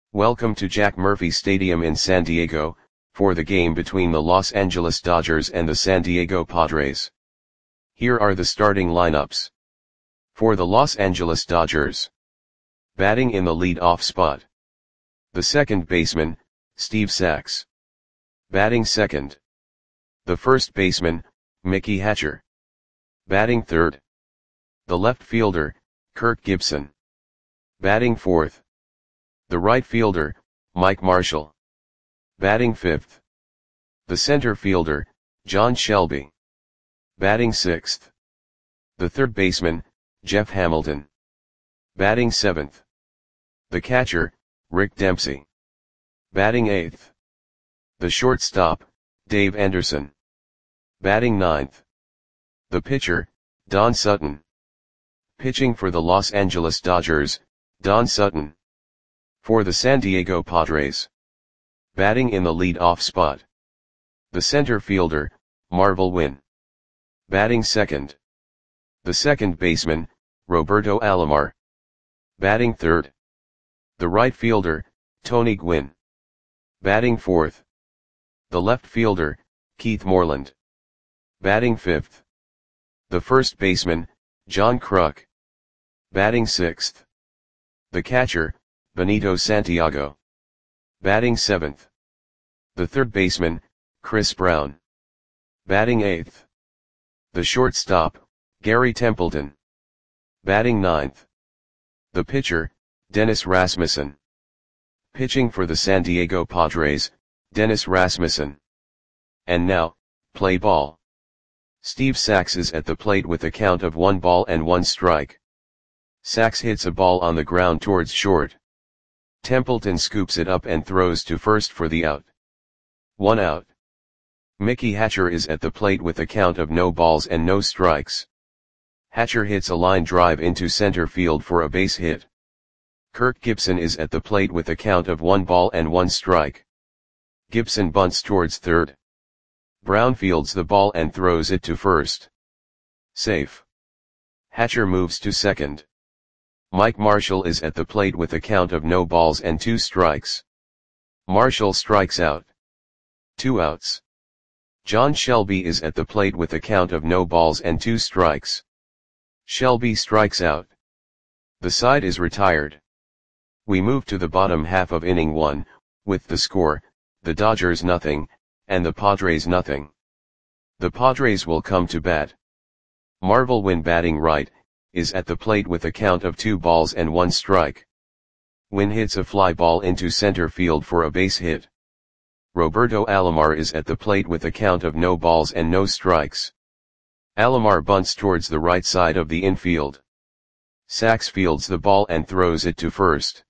Welcome to Jack Murphy Stadium in San Diego, for the game between the Los Angeles Dodgers and the San Diego Padres. Here are the starting lineups. For the Los Angeles Dodgers. Batting in the lead-off spot. The second baseman, Steve Sax. Batting second. The first baseman, Mickey Hatcher. Batting third. The left fielder, Kirk Gibson. Batting fourth. The right fielder, Mike Marshall. Batting fifth. The center fielder, John Shelby. Batting sixth. The third baseman, Jeff Hamilton. Batting seventh. The catcher, Rick Dempsey. Batting eighth. The shortstop, Dave Anderson. Batting ninth. The pitcher, Don Sutton. Pitching for the Los Angeles Dodgers, Don Sutton. For the San Diego Padres. Batting in the lead-off spot. The center fielder, Marvel Wynn. Batting second. The second baseman, Roberto Alomar. Batting third. The right fielder, Tony Gwynn. Batting fourth. The left fielder, Keith Moreland. Batting fifth. The first baseman, John Kruk. Batting sixth. The catcher, Benito Santiago. Batting seventh. The third baseman, Chris Brown. Batting eighth. The shortstop, Gary Templeton. Batting ninth. The pitcher, Dennis Rasmussen. Pitching for the San Diego Padres, Dennis Rasmussen. And now, play ball. Steve Sax is at the plate with a count of 1-1 strike. Sax hits a ball on the ground towards short. Templeton scoops it up and throws to first for the out. 1 out. Mickey Hatcher is at the plate with a count of no balls and no strikes. Hatcher hits a line drive into center field for a base hit. Kirk Gibson is at the plate with a count of 1-1 strike. Gibson bunts towards third. Brown fields the ball and throws it to first. Safe. Hatcher moves to second. Mike Marshall is at the plate with a count of no balls and 2 strikes. Marshall strikes out. 2 outs. John Shelby is at the plate with a count of no balls and 2 strikes. Shelby strikes out. The side is retired. We move to the bottom half of inning 1, with the score, the Dodgers nothing, and the Padres nothing. The Padres will come to bat. Marvel Wynn batting right, is at the plate with a count of 2 balls and 1 strike. Wynn hits a fly ball into center field for a base hit. Roberto Alomar is at the plate with a count of no balls and no strikes. Alomar bunts towards the right side of the infield. Sax fields the ball and throws it to first.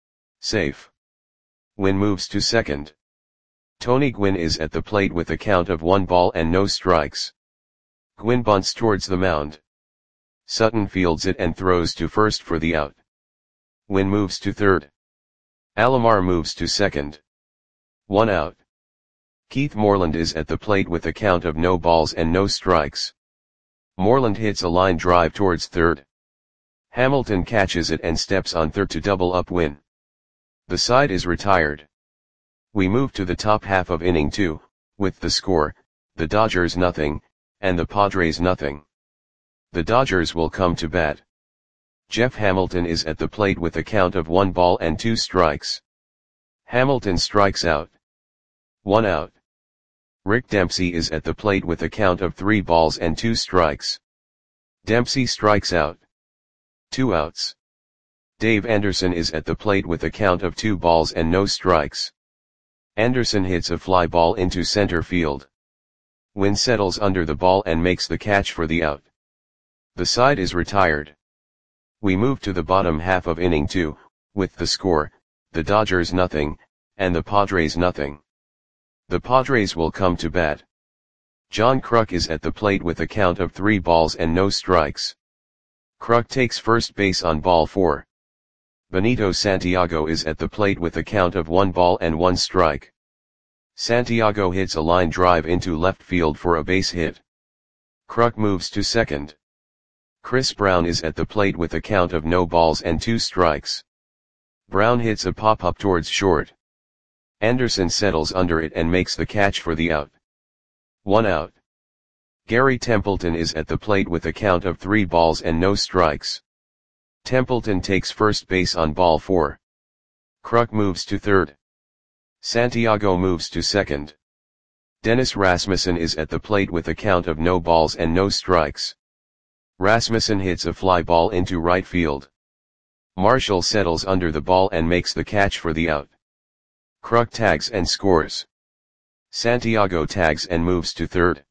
Safe. Wynn moves to second. Tony Gwynn is at the plate with a count of 1 ball and no strikes. Gwynn bunts towards the mound. Sutton fields it and throws to first for the out. Wynn moves to third. Alomar moves to second. 1 out. Keith Moreland is at the plate with a count of no balls and no strikes. Moreland hits a line drive towards third. Hamilton catches it and steps on third to double up Wynn. The side is retired. We move to the top half of inning 2, with the score, the Dodgers nothing, and the Padres nothing. The Dodgers will come to bat. Jeff Hamilton is at the plate with a count of 1 ball and 2 strikes. Hamilton strikes out. 1 out. Rick Dempsey is at the plate with a count of 3 balls and 2 strikes. Dempsey strikes out. 2 outs. Dave Anderson is at the plate with a count of 2 balls and no strikes. Anderson hits a fly ball into center field. Wynn settles under the ball and makes the catch for the out. The side is retired. We move to the bottom half of inning 2, with the score, the Dodgers nothing, and the Padres nothing. The Padres will come to bat. John Kruk is at the plate with a count of 3 balls and no strikes. Kruk takes first base on ball 4. Benito Santiago is at the plate with a count of 1 ball and 1 strike. Santiago hits a line drive into left field for a base hit. Kruk moves to second. Chris Brown is at the plate with a count of no balls and 2 strikes. Brown hits a pop-up towards short. Anderson settles under it and makes the catch for the out. 1 out. Gary Templeton is at the plate with a count of 3 balls and no strikes. Templeton takes first base on ball 4. Kruk moves to third. Santiago moves to second. Dennis Rasmussen is at the plate with a count of no balls and no strikes. Rasmussen hits a fly ball into right field. Marshall settles under the ball and makes the catch for the out. Kruk tags and scores. Santiago tags and moves to third.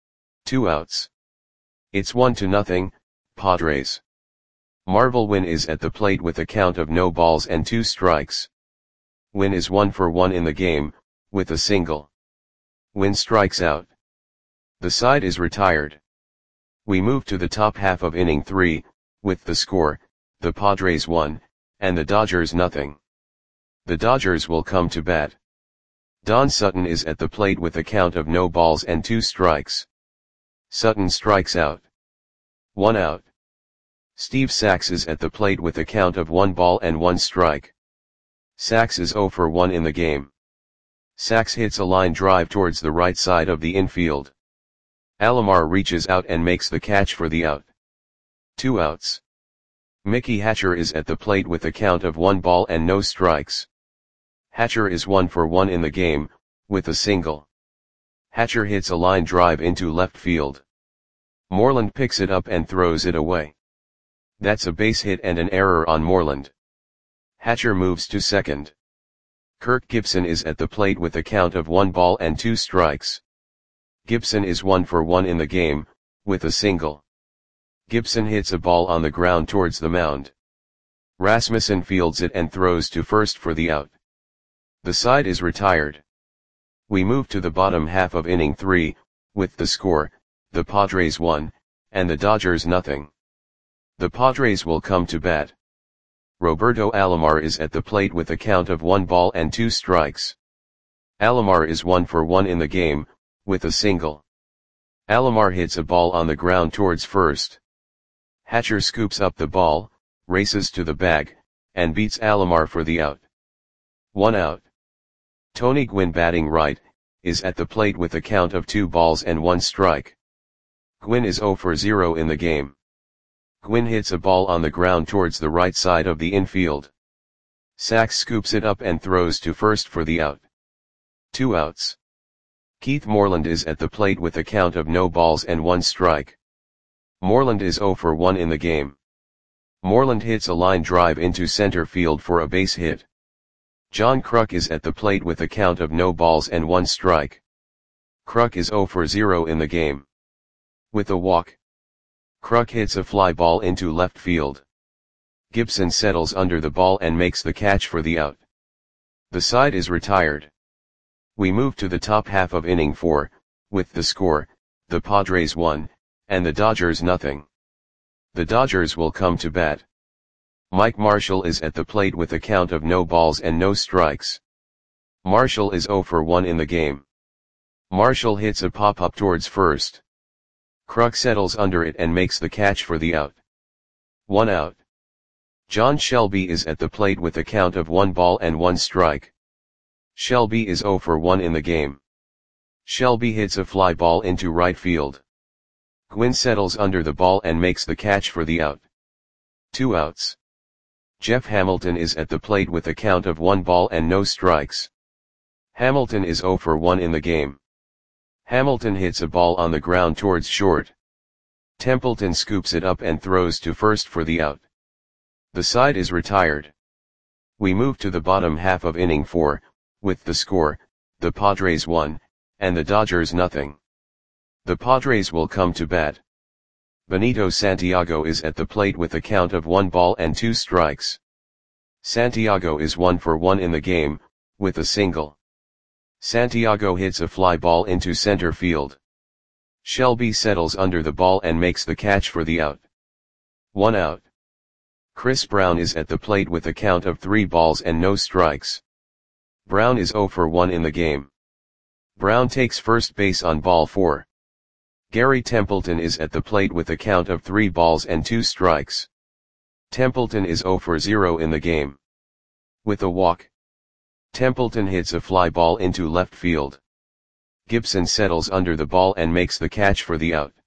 2 outs. It's 1-0, Padres. Marvel Wynn is at the plate with a count of no balls and 2 strikes. Wynn is 1 for 1 in the game, with a single. Wynn strikes out. The side is retired. We move to the top half of inning 3, with the score, the Padres 1, and the Dodgers 0. The Dodgers will come to bat. Don Sutton is at the plate with a count of no balls and 2 strikes. Sutton strikes out. 1 out. Steve Sax is at the plate with a count of 1 ball and 1 strike. Sax is 0 for 1 in the game. Sax hits a line drive towards the right side of the infield. Alomar reaches out and makes the catch for the out. 2 outs. Mickey Hatcher is at the plate with a count of 1 ball and no strikes. Hatcher is 1 for 1 in the game, with a single. Hatcher hits a line drive into left field. Moreland picks it up and throws it away. That's a base hit and an error on Moreland. Hatcher moves to second. Kirk Gibson is at the plate with a count of 1 ball and 2 strikes. Gibson is 1 for 1 in the game, with a single. Gibson hits a ball on the ground towards the mound. Rasmussen fields it and throws to first for the out. The side is retired. We move to the bottom half of inning 3, with the score, the Padres 1, and the Dodgers 0. The Padres will come to bat. Roberto Alomar is at the plate with a count of 1 ball and 2 strikes. Alomar is 1 for 1 in the game, with a single. Alomar hits a ball on the ground towards first. Hatcher scoops up the ball, races to the bag, and beats Alomar for the out. 1 out. Tony Gwynn, batting right, is at the plate with a count of 2 balls and 1 strike. Gwynn is 0 for 0 in the game. Gwynn hits a ball on the ground towards the right side of the infield. Sax scoops it up and throws to first for the out. 2 outs. Keith Moreland is at the plate with a count of no balls and 1 strike. Moreland is 0 for 1 in the game. Moreland hits a line drive into center field for a base hit. John Kruk is at the plate with a count of no balls and 1 strike. Kruk is 0 for 0 in the game. With a walk. Kruk hits a fly ball into left field. Gibson settles under the ball and makes the catch for the out. The side is retired. We move to the top half of inning 4, with the score, the Padres 1, and the Dodgers 0. The Dodgers will come to bat. Mike Marshall is at the plate with a count of no balls and no strikes. Marshall is 0 for 1 in the game. Marshall hits a pop-up towards first. Kruk settles under it and makes the catch for the out. 1 out. John Shelby is at the plate with a count of 1 ball and 1 strike. Shelby is 0 for 1 in the game. Shelby hits a fly ball into right field. Gwynn settles under the ball and makes the catch for the out. 2 outs. Jeff Hamilton is at the plate with a count of 1 ball and no strikes. Hamilton is 0 for 1 in the game. Hamilton hits a ball on the ground towards short. Templeton scoops it up and throws to first for the out. The side is retired. We move to the bottom half of inning 4, with the score, the Padres 1, and the Dodgers 0. The Padres will come to bat. Benito Santiago is at the plate with a count of 1 ball and 2 strikes. Santiago is 1 for 1 in the game, with a single. Santiago hits a fly ball into center field. Shelby settles under the ball and makes the catch for the out. 1 out. Chris Brown is at the plate with a count of 3 balls and no strikes. Brown is 0 for 1 in the game. Brown takes first base on ball 4. Gary Templeton is at the plate with a count of 3 balls and 2 strikes. Templeton is 0 for 0 in the game. With a walk, Templeton hits a fly ball into left field. Gibson settles under the ball and makes the catch for the out.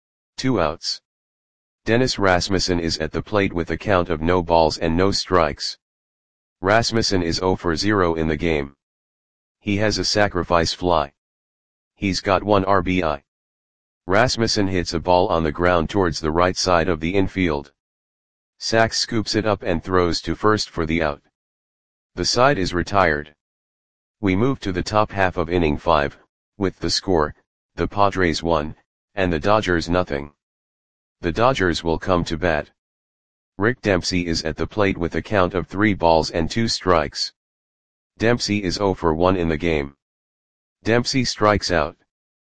2 outs. Dennis Rasmussen is at the plate with a count of no balls and no strikes. Rasmussen is 0 for 0 in the game. He has a sacrifice fly. He's got 1 RBI. Rasmussen hits a ball on the ground towards the right side of the infield. Sachs scoops it up and throws to first for the out. The side is retired. We move to the top half of inning 5, with the score, the Padres 1, and the Dodgers nothing. The Dodgers will come to bat. Rick Dempsey is at the plate with a count of 3 balls and 2 strikes. Dempsey is 0 for 1 in the game. Dempsey strikes out.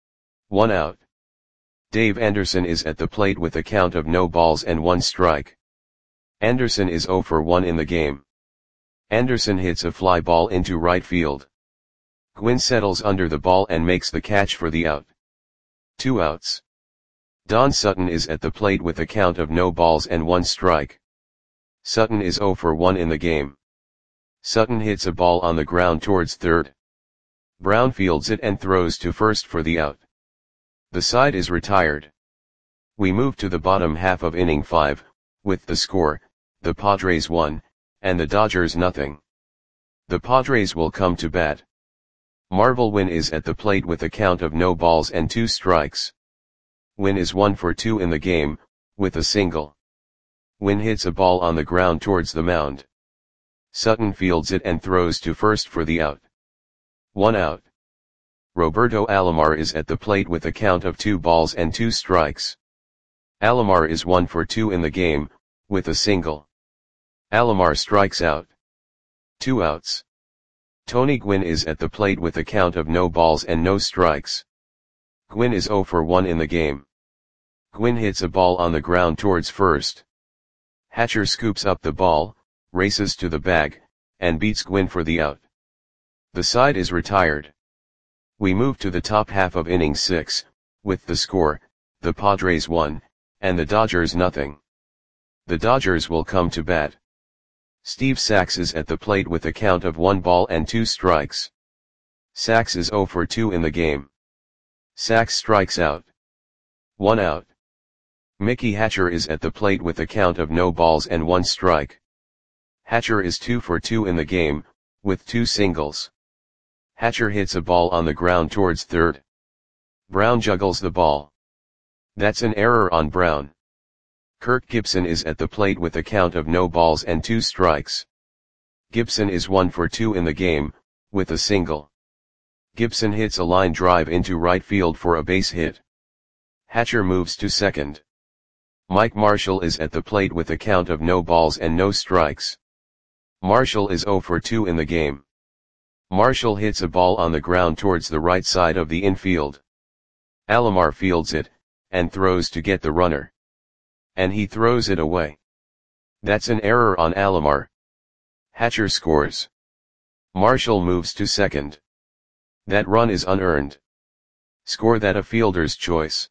1 out. Dave Anderson is at the plate with a count of no balls and 1 strike. Anderson is 0 for 1 in the game. Anderson hits a fly ball into right field. Gwynn settles under the ball and makes the catch for the out. 2 outs. Don Sutton is at the plate with a count of no balls and 1 strike. Sutton is 0 for 1 in the game. Sutton hits a ball on the ground towards third. Brown fields it and throws to first for the out. The side is retired. We move to the bottom half of inning 5, with the score, the Padres 1, and the Dodgers nothing. The Padres will come to bat. Marvel Wynn is at the plate with a count of no balls and 2 strikes. Wynn is 1 for 2 in the game, with a single. Wynn hits a ball on the ground towards the mound. Sutton fields it and throws to first for the out. 1 out. Roberto Alomar is at the plate with a count of 2 balls and 2 strikes. Alomar is 1 for 2 in the game, with a single. Alomar strikes out. 2 outs. Tony Gwynn is at the plate with a count of no balls and no strikes. Gwynn is 0 for 1 in the game. Gwynn hits a ball on the ground towards first. Hatcher scoops up the ball, races to the bag, and beats Gwynn for the out. The side is retired. We move to the top half of inning 6, with the score, the Padres 1, and the Dodgers nothing. The Dodgers will come to bat. Steve Sachs is at the plate with a count of 1 ball and 2 strikes. Sachs is 0 for 2 in the game. Sachs strikes out. 1 out. Mickey Hatcher is at the plate with a count of no balls and 1 strike. Hatcher is 2 for 2 in the game, with 2 singles. Hatcher hits a ball on the ground towards third. Brown juggles the ball. That's an error on Brown. Kirk Gibson is at the plate with a count of no balls and 2 strikes. Gibson is 1 for 2 in the game, with a single. Gibson hits a line drive into right field for a base hit. Hatcher moves to second. Mike Marshall is at the plate with a count of no balls and no strikes. Marshall is 0 for 2 in the game. Marshall hits a ball on the ground towards the right side of the infield. Alomar fields it, and throws to get the runner. And he throws it away. That's an error on Alomar. Hatcher scores. Marshall moves to second. That run is unearned. Score that a fielder's choice.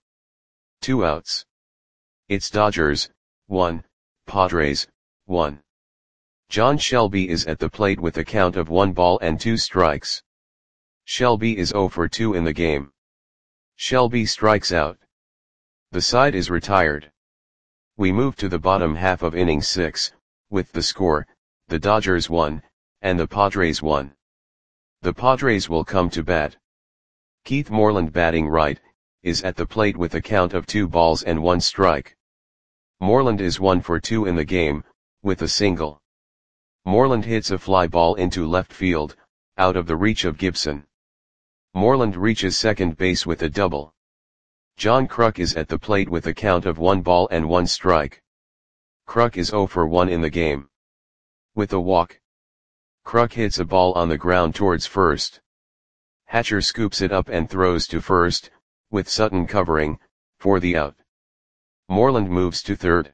2 outs. It's Dodgers, 1, Padres, 1. John Shelby is at the plate with a count of 1 ball and 2 strikes. Shelby is 0 for 2 in the game. Shelby strikes out. The side is retired. We move to the bottom half of inning 6, with the score, the Dodgers 1, and the Padres 1. The Padres will come to bat. Keith Moreland batting right, is at the plate with a count of 2 balls and 1 strike. Moreland is 1 for 2 in the game, with a single. Moreland hits a fly ball into left field, out of the reach of Gibson. Moreland reaches second base with a double. John Kruk is at the plate with a count of 1 ball and 1 strike. Kruk is 0 for 1 in the game. With a walk, Kruk hits a ball on the ground towards first. Hatcher scoops it up and throws to first, with Sutton covering, for the out. Moreland moves to third.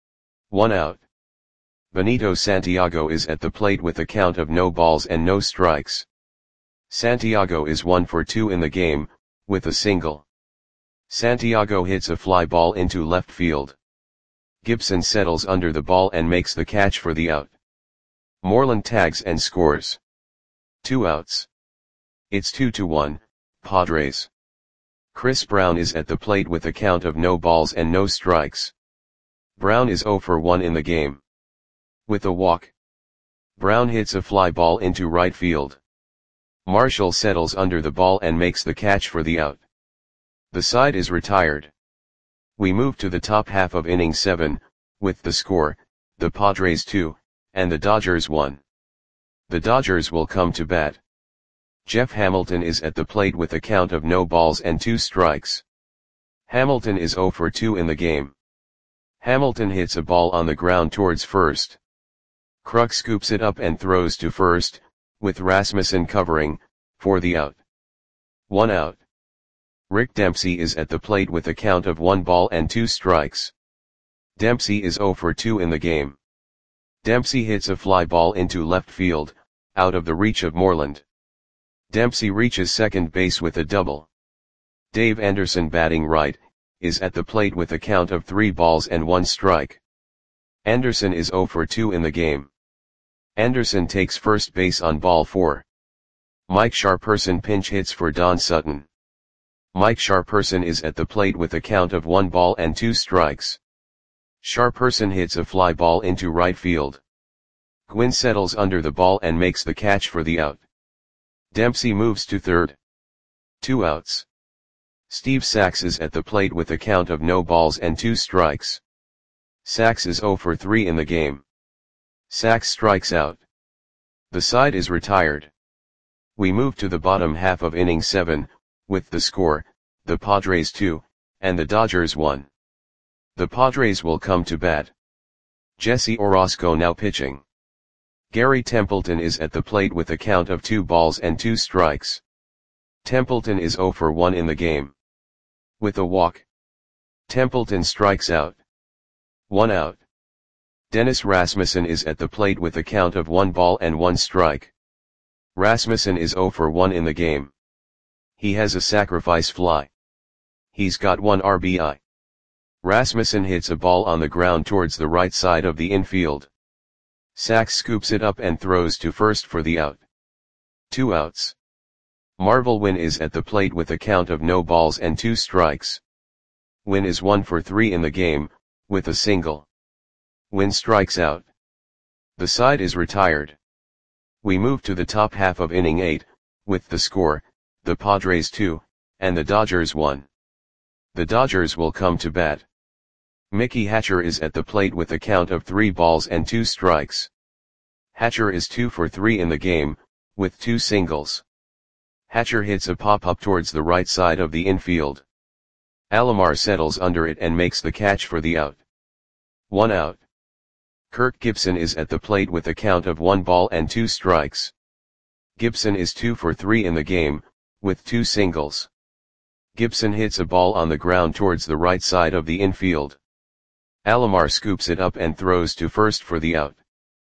1 out. Benito Santiago is at the plate with a count of no balls and no strikes. Santiago is 1 for 2 in the game, with a single. Santiago hits a fly ball into left field. Gibson settles under the ball and makes the catch for the out. Moreland tags and scores. 2 outs. It's 2-1, Padres. Chris Brown is at the plate with a count of no balls and no strikes. Brown is 0 for 1 in the game. With a walk, Brown hits a fly ball into right field. Marshall settles under the ball and makes the catch for the out. The side is retired. We move to the top half of inning 7, with the score, the Padres 2, and the Dodgers 1. The Dodgers will come to bat. Jeff Hamilton is at the plate with a count of no balls and 2 strikes. Hamilton is 0 for 2 in the game. Hamilton hits a ball on the ground towards first. Kruk scoops it up and throws to first, with Rasmussen covering, for the out. 1 out. Rick Dempsey is at the plate with a count of 1 ball and 2 strikes. Dempsey is 0 for 2 in the game. Dempsey hits a fly ball into left field, out of the reach of Moreland. Dempsey reaches second base with a double. Dave Anderson, batting right, is at the plate with a count of 3 balls and 1 strike. Anderson is 0 for 2 in the game. Anderson takes first base on ball 4. Mike Sharperson pinch hits for Don Sutton. Mike Sharperson is at the plate with a count of 1 ball and 2 strikes. Sharperson hits a fly ball into right field. Gwynn settles under the ball and makes the catch for the out. Dempsey moves to third. 2 outs. Steve Sax is at the plate with a count of no balls and 2 strikes. Sax is 0 for 3 in the game. Sax strikes out. The side is retired. We move to the bottom half of inning 7, with the score, the Padres 2, and the Dodgers 1. The Padres will come to bat. Jesse Orosco now pitching. Gary Templeton is at the plate with a count of 2 balls and 2 strikes. Templeton is 0 for 1 in the game. With a walk, Templeton strikes out. 1 out. Dennis Rasmussen is at the plate with a count of 1 ball and 1 strike. Rasmussen is 0 for 1 in the game. He has a sacrifice fly. He's got 1 RBI. Rasmussen hits a ball on the ground towards the right side of the infield. Sax scoops it up and throws to first for the out. 2 outs. Marvel Wynn is at the plate with a count of no balls and 2 strikes. Wynn is 1 for 3 in the game, with a single. Wynn strikes out. The side is retired. We move to the top half of inning 8, with the score, the Padres 2, and the Dodgers 1. The Dodgers will come to bat. Mickey Hatcher is at the plate with a count of 3 balls and 2 strikes. Hatcher is 2 for 3 in the game, with 2 singles. Hatcher hits a pop-up towards the right side of the infield. Alomar settles under it and makes the catch for the out. 1 out. Kirk Gibson is at the plate with a count of 1 ball and 2 strikes. Gibson is 2 for 3 in the game, with 2 singles. Gibson hits a ball on the ground towards the right side of the infield. Alomar scoops it up and throws to first for the out.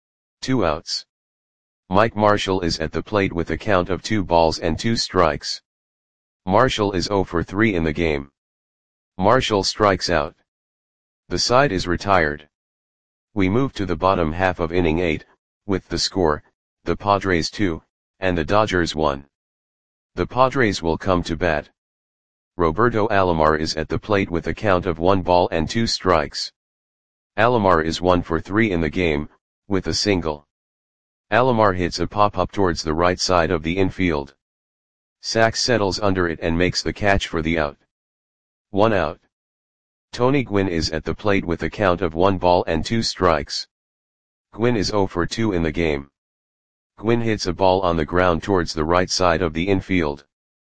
2 outs. Mike Marshall is at the plate with a count of 2 balls and 2 strikes. Marshall is 0 for 3 in the game. Marshall strikes out. The side is retired. We move to the bottom half of inning 8, with the score, the Padres 2, and the Dodgers 1. The Padres will come to bat. Roberto Alomar is at the plate with a count of 1 ball and 2 strikes. Alomar is 1 for 3 in the game, with a single. Alomar hits a pop-up towards the right side of the infield. Sax settles under it and makes the catch for the out. 1 out. Tony Gwynn is at the plate with a count of 1 ball and 2 strikes. Gwynn is 0 for 2 in the game. Gwynn hits a ball on the ground towards the right side of the infield.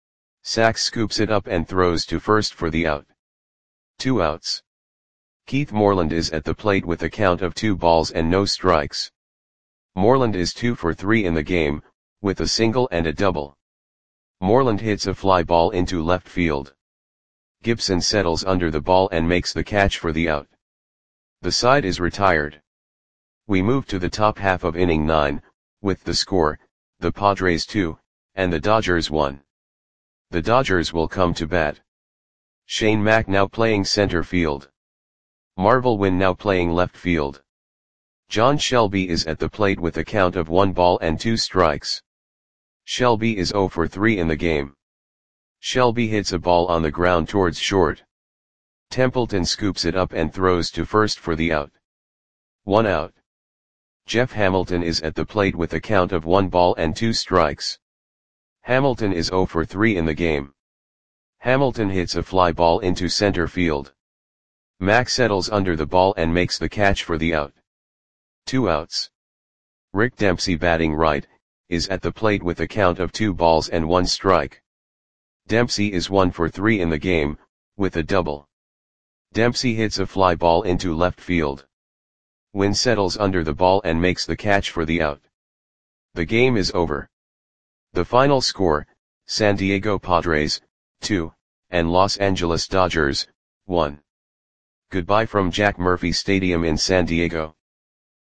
Sax scoops it up and throws to first for the out. 2 outs. Keith Moreland is at the plate with a count of 2 balls and no strikes. Moreland is 2 for 3 in the game, with a single and a double. Moreland hits a fly ball into left field. Gibson settles under the ball and makes the catch for the out. The side is retired. We move to the top half of inning 9, with the score, the Padres 2, and the Dodgers 1. The Dodgers will come to bat. Shane Mack now playing center field. Marvel Wynn now playing left field. John Shelby is at the plate with a count of 1 ball and 2 strikes. Shelby is 0 for 3 in the game. Shelby hits a ball on the ground towards short. Templeton scoops it up and throws to first for the out. 1 out. Jeff Hamilton is at the plate with a count of 1 ball and 2 strikes. Hamilton is 0 for 3 in the game. Hamilton hits a fly ball into center field. Mack settles under the ball and makes the catch for the out. 2 outs. Rick Dempsey, batting right, is at the plate with a count of 2 balls and 1 strike. Dempsey is 1 for 3 in the game, with a double. Dempsey hits a fly ball into left field. Wynn settles under the ball and makes the catch for the out. The game is over. The final score, San Diego Padres, 2, and Los Angeles Dodgers, 1. Goodbye from Jack Murphy Stadium in San Diego.